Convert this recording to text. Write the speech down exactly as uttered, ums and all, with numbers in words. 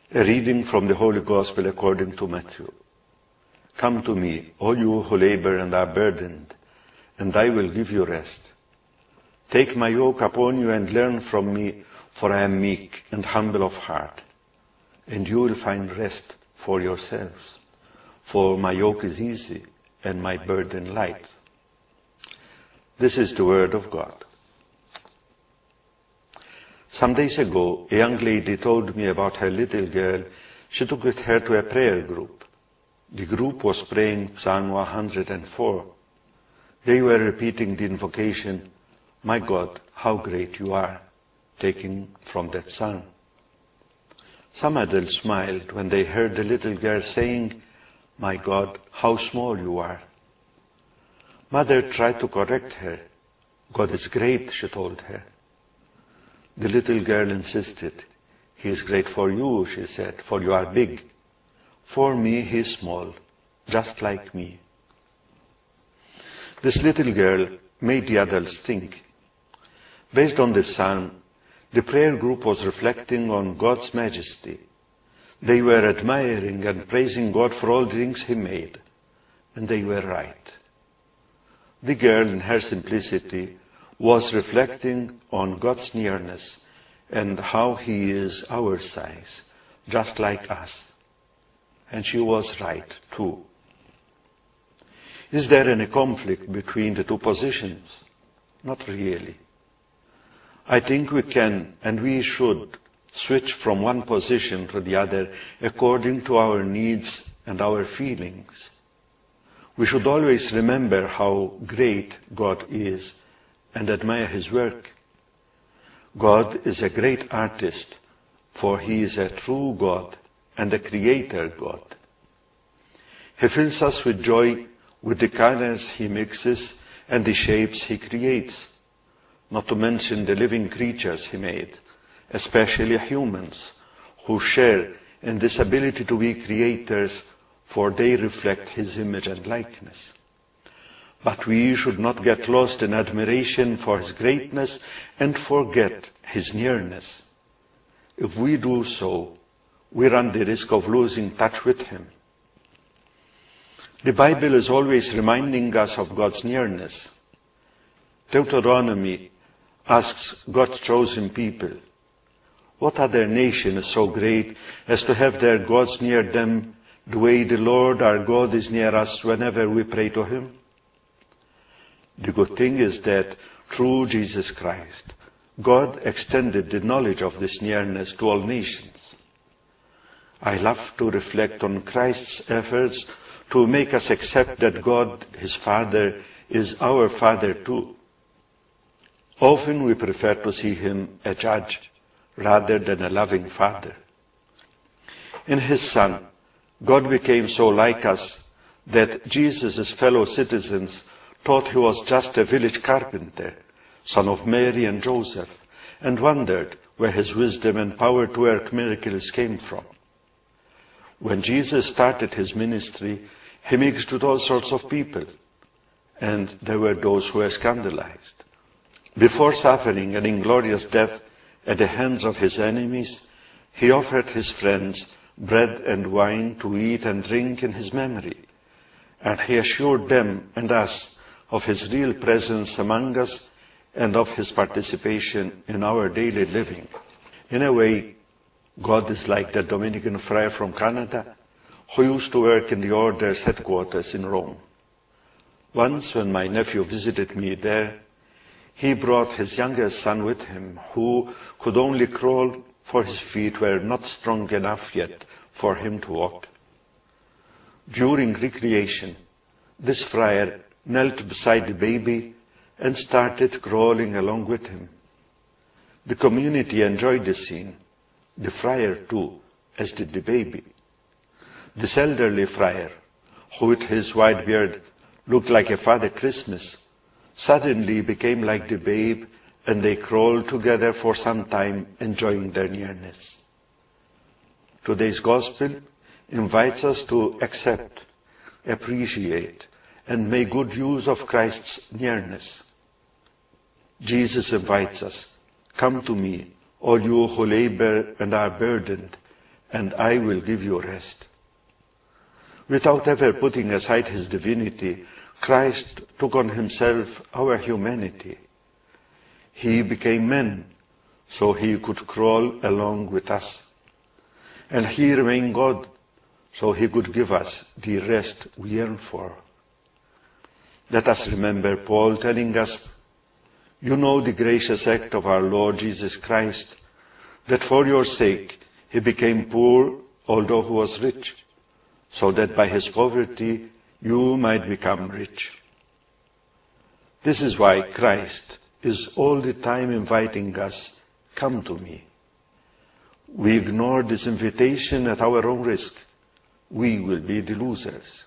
A reading from the Holy Gospel according to Matthew. Come to me, all you who labor and are burdened, and I will give you rest. Take my yoke upon you and learn from me, for I am meek and humble of heart, and you will find rest for yourselves. For my yoke is easy and my burden light. This is the word of God. Some days ago, a young lady told me about her little girl she took with her to a prayer group. The group was praying Psalm one hundred four. They were repeating the invocation, "My God, how great you are," taken from that psalm. Some adults smiled when they heard the little girl saying, "My God, how small you are." Mother tried to correct her. "God is great," she told her. The little girl insisted. "He is great for you," she said, "for you are big. For me, he is small, just like me." This little girl made the adults think. Based on this psalm, the prayer group was reflecting on God's majesty. They were admiring and praising God for all the things He made, and they were right. The girl, in her simplicity, was reflecting on God's nearness and how He is our size, just like us. And she was right, too. Is there any conflict between the two positions? Not really. I think we can and we should switch from one position to the other according to our needs and our feelings. We should always remember how great God is and admire His work. God is a great artist, for He is a true God and a creator God. He fills us with joy with the colors He mixes and the shapes He creates, not to mention the living creatures He made, especially humans, who share in this ability to be creators, for they reflect His image and likeness. But we should not get lost in admiration for His greatness and forget His nearness. If we do so, we run the risk of losing touch with Him. The Bible is always reminding us of God's nearness. Deuteronomy asks God's chosen people, what other nation is so great as to have their gods near them the way the Lord our God is near us whenever we pray to Him? The good thing is that through Jesus Christ, God extended the knowledge of this nearness to all nations. I love to reflect on Christ's efforts to make us accept that God, His Father, is our Father too. Often we prefer to see Him a judge rather than a loving Father. In His Son, God became so like us that Jesus' fellow citizens thought He was just a village carpenter, son of Mary and Joseph, and wondered where His wisdom and power to work miracles came from. When Jesus started His ministry, He mixed with all sorts of people, and there were those who were scandalized. Before suffering an inglorious death at the hands of His enemies, He offered His friends bread and wine to eat and drink in His memory, and He assured them and us of His real presence among us and of His participation in our daily living. In a way, God is like the Dominican friar from Canada who used to work in the order's headquarters in Rome. Once, when my nephew visited me there, he brought his youngest son with him, who could only crawl, for his feet were not strong enough yet for him to walk. During recreation, this friar knelt beside the baby and started crawling along with him. The community enjoyed the scene, the friar too, as did the baby. This elderly friar, who with his white beard looked like a Father Christmas, suddenly became like the babe, and they crawled together for some time, enjoying their nearness. Today's gospel invites us to accept, appreciate, and make good use of Christ's nearness. Jesus invites us, "Come to me, all you who labor and are burdened, and I will give you rest. Without ever putting aside his divinity, Christ took on himself our humanity. He became man, so he could crawl along with us. And he remained God, so he could give us the rest we yearn for. Let us remember Paul telling us, you know the gracious act of our Lord Jesus Christ, that for your sake he became poor, although he was rich, so that by his poverty you might become rich. This is why Christ is all the time inviting us, come to me. We ignore this invitation at our own risk. We will be the losers.